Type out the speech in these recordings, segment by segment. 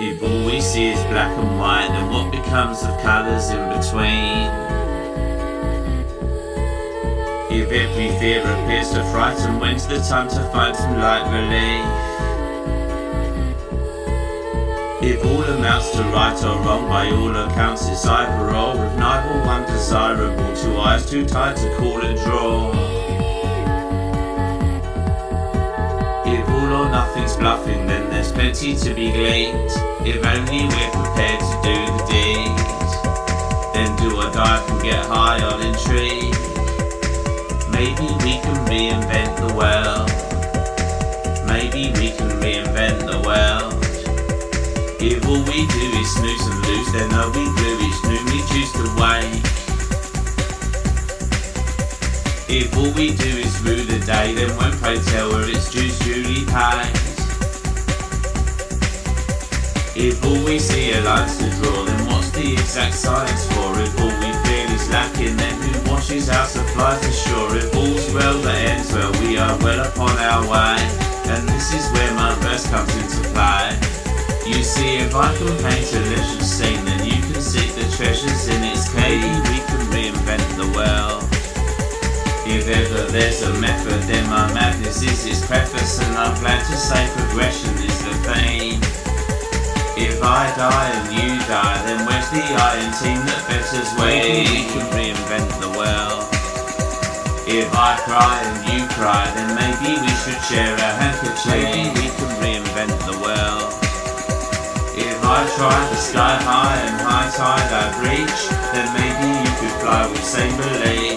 If all we see is black and white, then what becomes of colours in between? If every fear appears to frighten, when's the time to find some light relief? If all amounts to right or wrong, by all accounts it's either or, with neither one desirable, two eyes too tired to call a draw. If all or nothing's bluffing, then there's plenty to be gleaned, if only we're prepared to do the deed. Then do or die and get high on intrigue. Maybe we can reinvent the world. Maybe we can reinvent the world. If all we do is snooze and lose, then all we do is noon we choose to wake. If all we do is rue the day, then when pray tell her it's duly paid. If all we see are lines to draw, then what's the exact science for? If all we feel is lacking, then who washes our supply to shore? If all's well that ends well, we are well upon our way. And this is where my verse comes into play. You see, if I can paint a leisure scene, then you can seek the treasures in its cave. We can reinvent the world. If ever there's a method, then my madness is its preface, and I'm glad to say progression is the theme. If I die and you die, then where's the iron team that betters way? We can reinvent the world. If I cry and you cry, then maybe we should share a handkerchief. Maybe we can reinvent the world. If I try the sky high and high tide I reach, then maybe you could fly with same belief.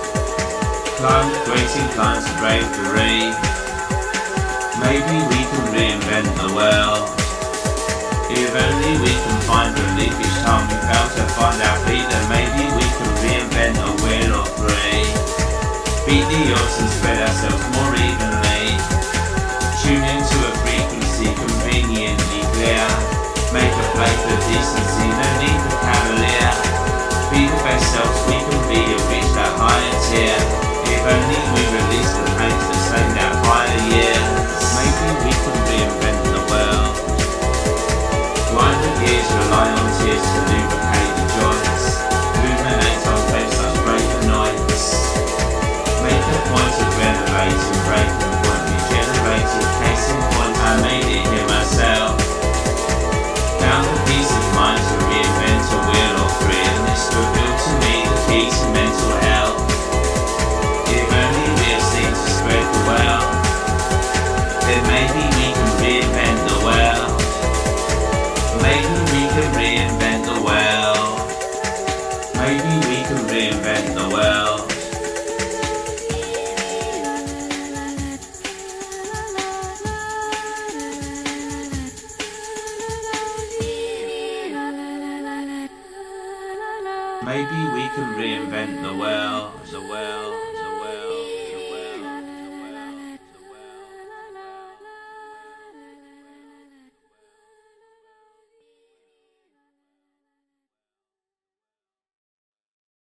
Climb the great inclines of bravery. Maybe we can reinvent the world. If only we can find relief each time we fail to find our feet, then maybe we can reinvent a wheel or three. Beat the odds and spread ourselves more evenly. Tune into a frequency conveniently clear. Make a play for decency, no need for cavalier. Be the best selves we can be and reach that higher tier. If only we release the pains that stain that higher years. Maybe we can reinvent the world. Grind the gears, rely on tears to lubricate the joints. Ruminate on face such brave annoyance. Make a point of renovating, breaking point, regenerated. Case in point, I made it here myself. Found a peace of mind to reinvent a wheel or three, and this revealed to me the key to mental health. If only we have seen to spread the wealth, then maybe we can reinvent the world. Maybe we can reinvent the world. Maybe we can reinvent the world. Maybe we can reinvent the world.